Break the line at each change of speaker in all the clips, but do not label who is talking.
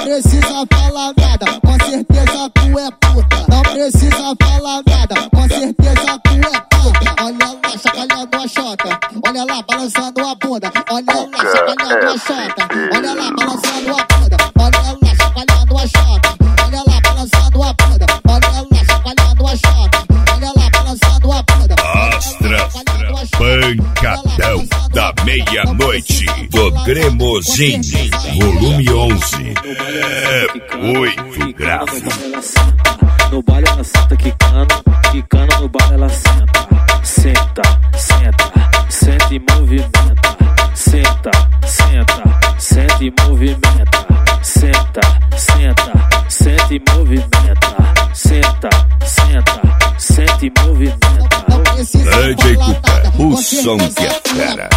precisa falar nada, com certeza tu é puta. Não precisa falar nada, com certeza tu é puta. Olha lá, chacoalhando a chota, olha lá, balançando a bunda. Olha lá, chacoalhando a chota, olha lá, balançando a bunda. Olha lá, chacoalhando a chota, olha lá, balançando a bunda. Olha lá, chacoalhando a chota, olha lá, balançando a bunda.
Astra, pancadão da meia-noite do Cremosinho, volume 11. É muito grave.
No baile ela senta quicando, quicando no baile ela senta. Senta, senta, senta e movimenta. Senta, senta, senta e movimenta. Senta, senta, senta e movimenta. Senta, senta, senta e movimenta.
DJ Cooper, o som que é fera.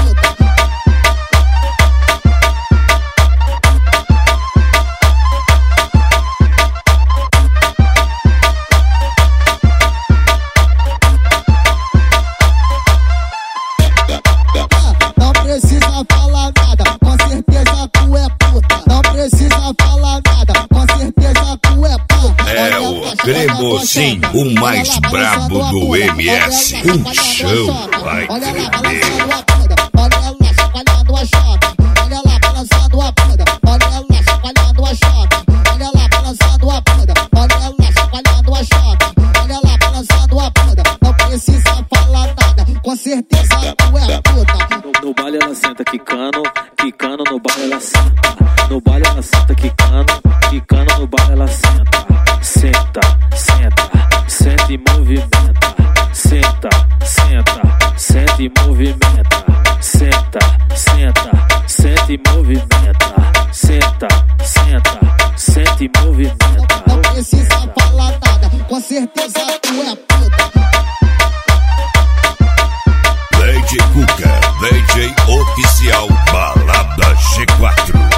Não precisa falar nada, com certeza tu é puta. Não precisa falar nada, com certeza tu é puta.
É o Cremosinho, o mais brabo do MS. Um show vai tremer.
Olha lá, chacoalhando a chota, olha lá, balançando a bunda. Olha lá, chacoalhando a chota, olha lá, balançando a bunda. Olha lá, chacoalhando a chota, olha lá, balançando a bunda. Não precisa falar nada, com certeza tu é puta.
No baile ela senta quicando, quicando no baile ela senta. No baile ela senta quicando, quicando no baile ela senta. Senta, senta, senta e movimenta. Senta, senta, senta e movimenta. Senta, senta, senta e movimenta. Senta, senta, senta e movimenta.
Não precisa falar nada, com certeza tu é puta.
DJ Cuca, DJ oficial Balada G4.